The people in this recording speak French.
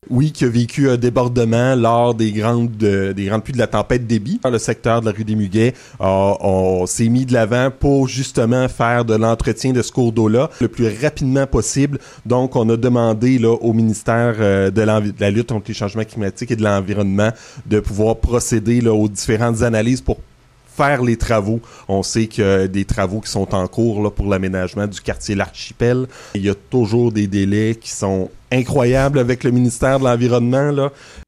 Oui, qui a vécu un débordement lors des grandes pluies de la tempête Débit. Dans le secteur de la rue des Muguets, on s'est mis de l'avant pour justement faire de l'entretien de ce cours d'eau-là le plus rapidement possible. Donc, on a demandé là, au ministère de la lutte contre les changements climatiques et de l'environnement de pouvoir procéder là, aux différentes analyses pour faire les travaux. On sait qu'il y a des travaux qui sont en cours là, pour l'aménagement du quartier L'Archipel. Il y a toujours des délais qui sont incroyables avec le ministère de l'Environnement. Là.